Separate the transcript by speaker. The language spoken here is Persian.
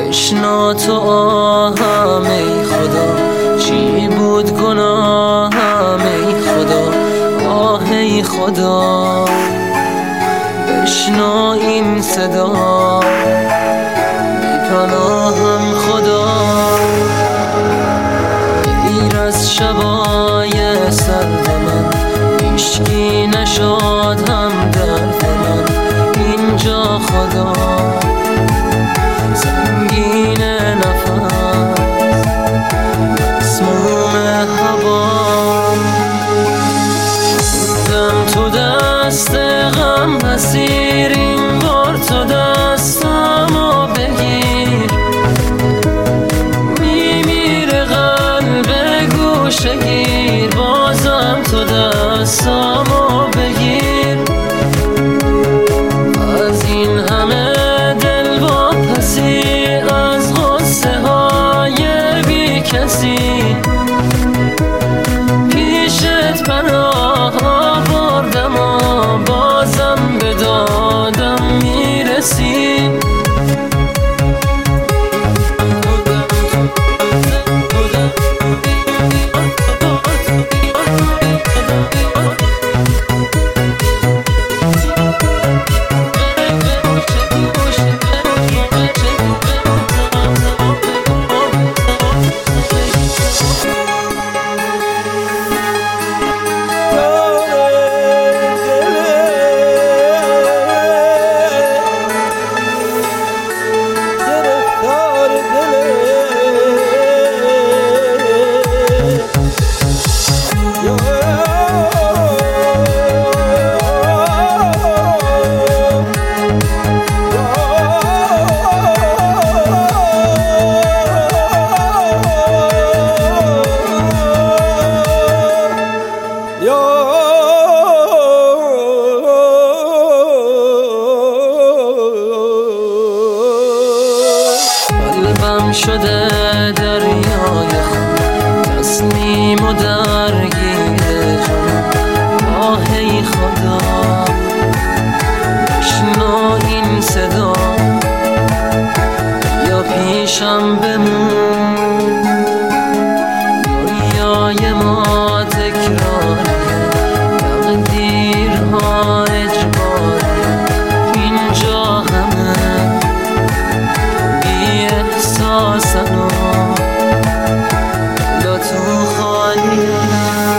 Speaker 1: بشنا تو آهم ای خدا، چی بود گناهم ای خدا، آه ای خدا. بشنا این صدا، بی پناهم خدا. غیر از شبای سرد من هیچکی نشاد هم درد من اینجا خدا. سنگین نفس مسموم هوا، موندم تو دست غم اسیر. این بار تو دستمو بگیر، میمیره قلب گوشه گیر. بازم تو دستمو بگیر، از این همه دل واپسی، از غصه های بی کسی. پیشت پناه آوردم و بازم به دادم میرسی. قلبم شده دریای خون، تسلیم و